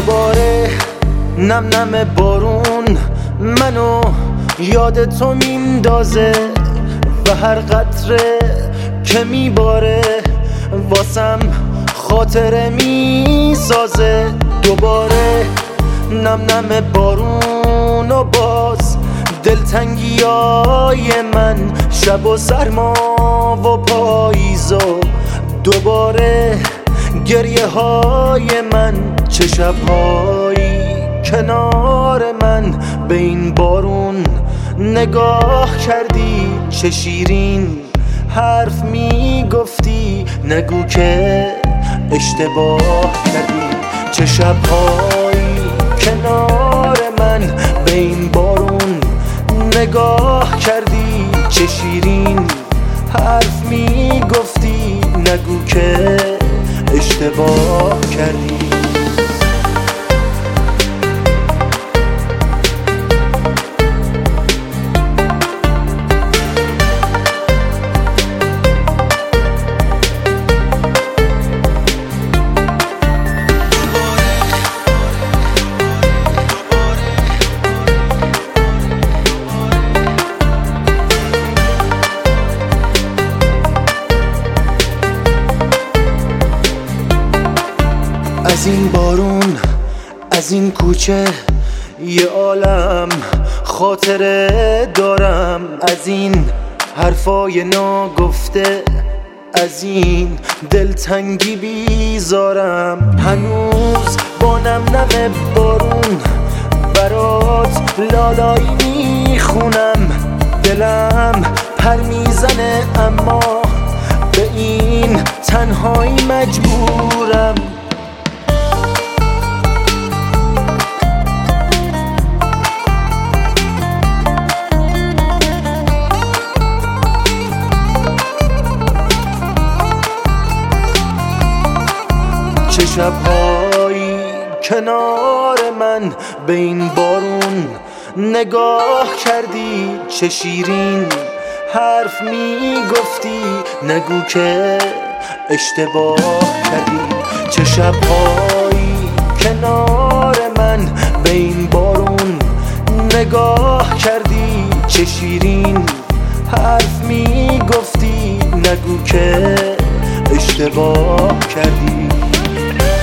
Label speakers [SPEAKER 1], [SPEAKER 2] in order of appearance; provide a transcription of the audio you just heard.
[SPEAKER 1] دوباره نم نم بارون منو یاد تو میندازه و هر قطره که میباره واسم خاطره میسازه. دوباره نم نم بارون و باز دلتنگیای من، شب و سرما و پاییز و دوباره گریه های من. چه شبهایی کنار من به این بارون نگاه کردی، چه شیرین حرف میگفتی، نگو که اشتباه کردی. چه شبهایی کنار من به این بارون نگاه کردی، چه شیرین حرف میگفتی، نگو که اشتباه کردی. از این بارون، از این کوچه یه عالم خاطره دارم، از این حرفای ناگفته، از این دلتنگی بیزارم. هنوز با نم نم بارون برات لالایی میخونم، دلم پر میزنه اما به این تنهایی مجبورم. چه شبهایی کنار من به این بارون نگاه کردی، چه شیرین حرف میگفتی، نگو که اشتباه کردی. چه شبهایی کنار من به این بارون نگاه کردی، چه شیرین حرف میگفتی، نگو که اشتباه کردی.